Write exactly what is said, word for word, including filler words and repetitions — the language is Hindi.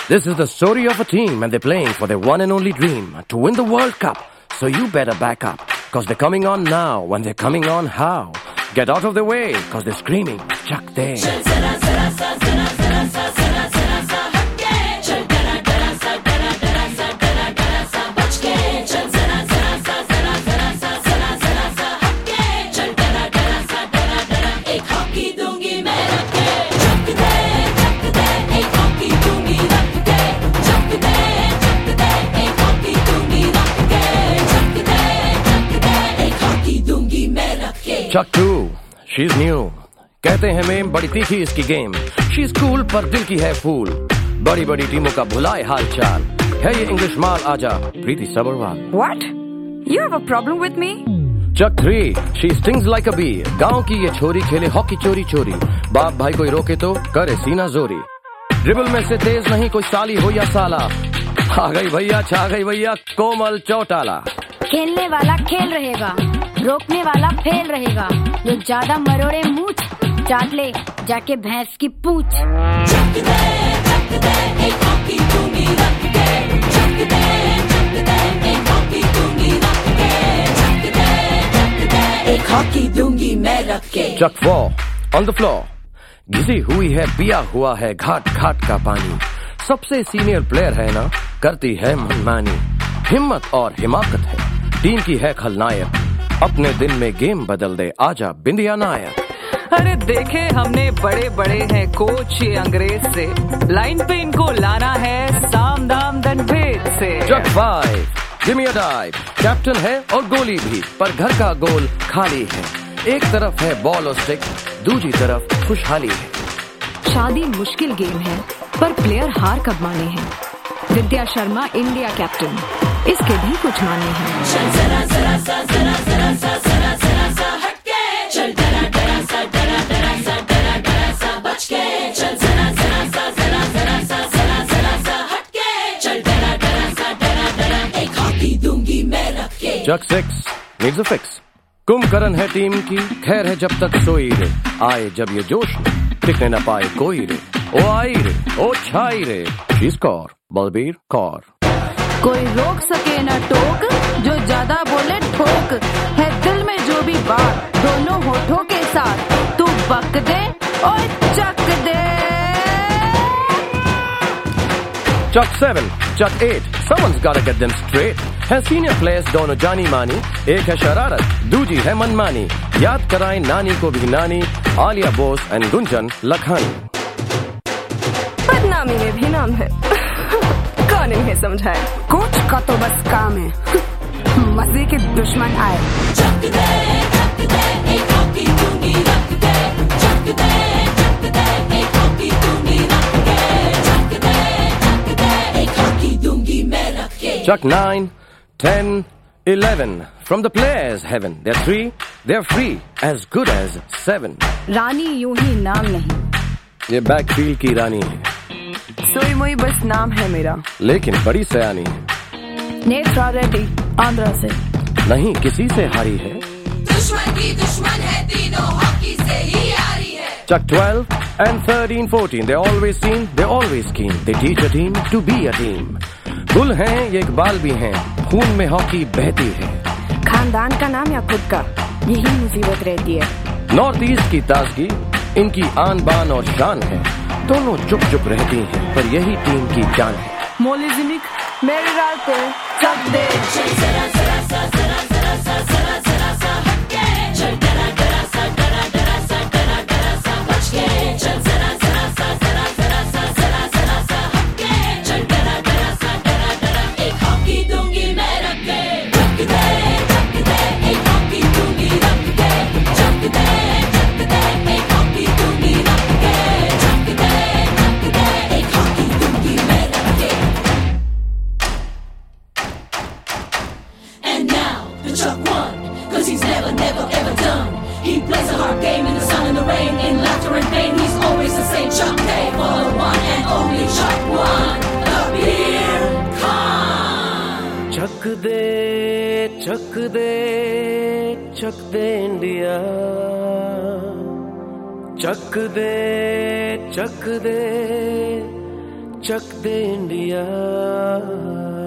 This is the story of a team and they're playing for their one and only dream, to win the World Cup. So you better back up, cause they're coming on now. When they're coming on, how? Get out of the way, cause they're screaming, Chak De. Chuck two, she's new. कहते हैं मेम बड़ी तीखी इसकी गेम. She's cool पर दिल की है फूल. बड़ी बड़ी टीमों का भुलाए हाल चाल. है ये इंग्लिश माल आजा प्रीति Sabharwal. What? You have a problem with me? Chuck three, she stings like a bee. गांव की ये छोरी खेले हॉकी चोरी चोरी. बाप भाई कोई रोके तो करे सीना जोरी. ड्रिबल में से तेज नहीं कोई साली हो या साला. आ गई भैया छा गई भैया कोमल चौटाला. खेलने वाला खेल रहेगा, रोकने वाला फेल रहेगा. जो ज्यादा मरोड़े मूछ चाट ले जाके भैंस की पूंछ. चक दे, चक दे, एक हॉकी दूंगी रख के. चक दे, चक दे, एक हॉकी दूंगी रख के. चक दे, चक दे, एक हॉकी दूंगी मैं रख के. Chuck four, on the floor. घिसी हुई है पिया हुआ है घाट घाट का पानी. सबसे सीनियर प्लेयर है ना, करती है मनमानी. हिम्मत और हिमाकत है, टीम की है खलनायक. अपने दिन में गेम बदल दे आजा बिंदिया नायक. अरे देखे हमने बड़े बड़े हैं कोच ये अंग्रेज से. लाइन पे इनको लाना है साम दाम दंड भेद से. Chuck five, give me a dive. Captain है और गोली भी, पर घर का गोल खाली है. एक तरफ है बॉल और स्टिक, दूसरी तरफ खुशहाली है. शादी मुश्किल गेम है, पर प्लेयर हार कब माने हैं. विद्या शर्मा इंडिया कैप्टन, इसके भी कुछ माने हैं. चल जरा जरा सा जरा जरा सा जरा जरा सा हटके. चल डरा डरा सा डरा डरा सा डरा डरा सा बच के. चल जरा जरा सा जरा जरा सा जरा जरा सा हटके. चल डरा डरा सा डरा डरा एक हॉकी दूंगी मैं रख के. Chuck six, needs a fix. Kumbhakarna है टीम की, खैर है जब तक सोई रे. आए जब ये जोश में टिकने न पाए कोई रे. ओ आई रे, ओ छाई रे. She score, Balbir Kaur. कोई रोक सके न टोक, जो ज्यादा बोले ठोक. है दिल में जो भी बात, दोनों होठों के साथ. तू बक दे और चक दे. Chuck seven, Chuck eight, someone's gotta get them straight. है सीनियर प्लेयर्स दोनों जानी मानी. एक है शरारत, दूजी है मनमानी. याद कराएं नानी को भी नानी, आलिया बोस एंड गुंजन लखानी. बदनामी में भी नाम है, कौन इन्हें समझाए. कोच का तो बस काम है मजे के दुश्मन आए. चक दे, चक दे, एक हॉकी दूंगी रख के. चक दे, चक दे, एक हॉकी दूंगी रख के. चक दे, चक दे, एक हॉकी दूंगी मैं रख के. Chuck nine, ten, eleven, from the players' heaven. They're three, they're free, as good as seven. रानी यूं ही नाम नहीं, ये बैकफील्ड की रानी है, सोई मोई बस नाम है मेरा. लेकिन बड़ी सयानी है. नेत्रा रेड्डी आंध्रा से, नहीं किसी से हारी है. दुश्मन की दुश्मन है तीनों, हॉकी से ही यारी है. Chuck twelve and thirteen, fourteen, they're always seen, they're always keen. They teach a team to be a team. गुल हैं ये इकबाल भी हैं, खून में हॉकी बहती है. खानदान का नाम या खुद का, यही मुसीबत रहती है. नॉर्थ ईस्ट की ताजगी इनकी आन बान और शान है. दोनों चुप चुप रहती हैं, पर यही टीम की जान है. मोलिजिमिक मेरे राल पे चक दे. चल जरा जरा सा जरा जरा सा जरा जरा सा हटके. चल डरा डरा सा डरा डरा सा डरा डरा सा बच के. चल जरा जरा सा जरा जरा सा जरा जरा सा हटके. चल डरा डरा सा डरा डरा एक हॉकी दूंगी मैं रख के. चक दे, चक दे, एक हॉकी दूंगी रख के. चक दे, चक दे, एक हॉकी दूंगी रख के. चक दे, चक दे, एक हॉकी दूंगी मैं रख के. And now, the Chuck one, cause he's never, never, ever done. He plays a hard game in the sun and the rain, in laughter and pain, he's always the same. Chuck Day for the one and only Chuck one, the Beer Khan. चक दे चक दे चक दे इंडिया. चक दे चक दे चक दे इंडिया।